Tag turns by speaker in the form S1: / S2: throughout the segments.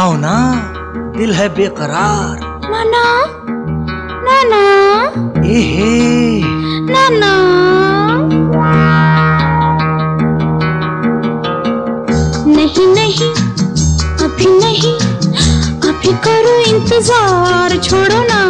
S1: आओ ना, दिल है बेकरार।
S2: नाना नाना नाना, नहीं नहीं अभी नहीं, अभी करो इंतजार, छोड़ो ना।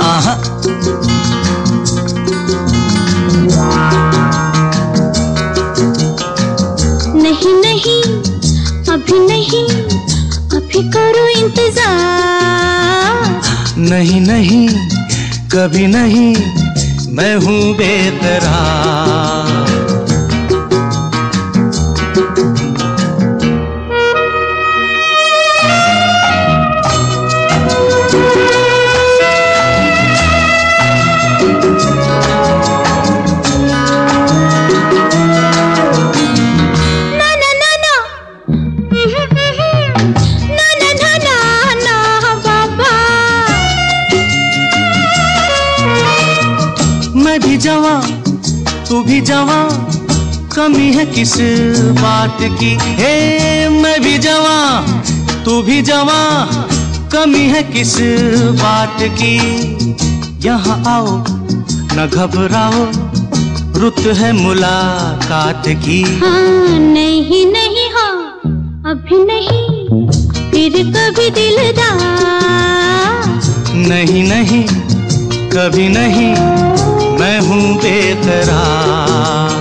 S2: नहीं नहीं अभी नहीं, अभी करो इंतजार।
S1: नहीं नहीं कभी नहीं, मैं हूँ बेकरार। मैं भी जवां, तू भी जवां, कमी है किस बात की। हे मैं भी जवां, तू भी जवां, कमी है किस बात की। यहाँ आओ न घबराओ, रुत है मुलाकात की।
S2: हाँ नहीं नहीं, हाँ अभी नहीं, फिर कभी दिलदार।
S1: नहीं नहीं कभी नहीं, मैं हूँ बेकरार।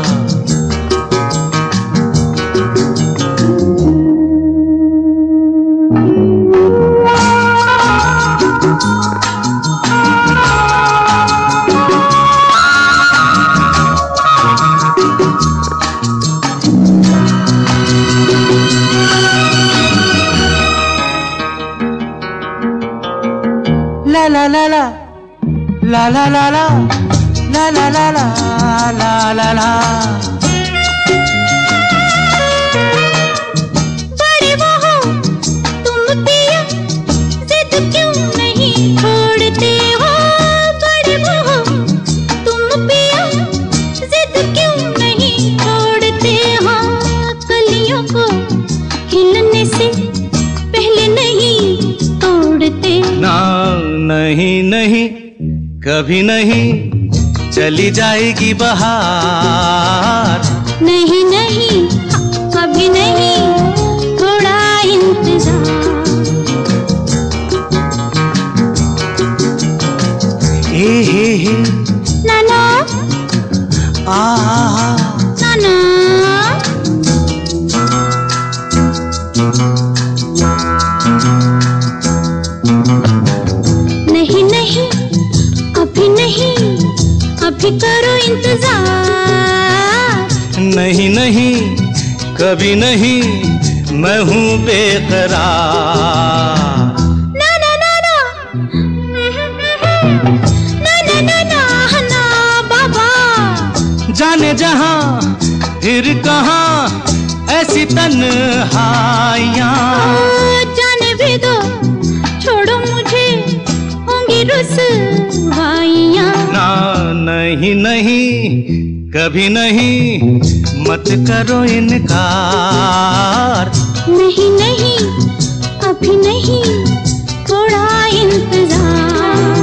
S1: ला ला ला ला ला ला ला ला ला ला ला ला ला ला ला।
S2: बड़े वो हो तुम पिया, जिद क्यों नहीं छोड़ते हो। बड़े वो हो तुम पिया, जिद क्यों नहीं छोड़ते हो। कलियों को खिलने से पहले नहीं तोड़ते।
S1: ना नहीं नहीं कभी नहीं, चली जाएगी बहार।
S2: नहीं नहीं कभी नहीं, थोड़ा इंतजार।
S1: हे
S2: नाना नाना, नहीं नहीं अभी नहीं, अभी करो इंतजार।
S1: नहीं नहीं कभी नहीं, मैं हूँ बेकरार।
S2: ना ना ना ना ना ना ना ना ना बाबा।
S1: जाने जहाँ फिर कहाँ ऐसी तन्हाइयाँ।
S2: जाने भी दो, छोड़ो मुझे, होंगी रुसवाइयाँ।
S1: ना नहीं नहीं कभी नहीं, मत करो इनकार।
S2: नहीं नहीं अभी नहीं, थोड़ा इंतजार।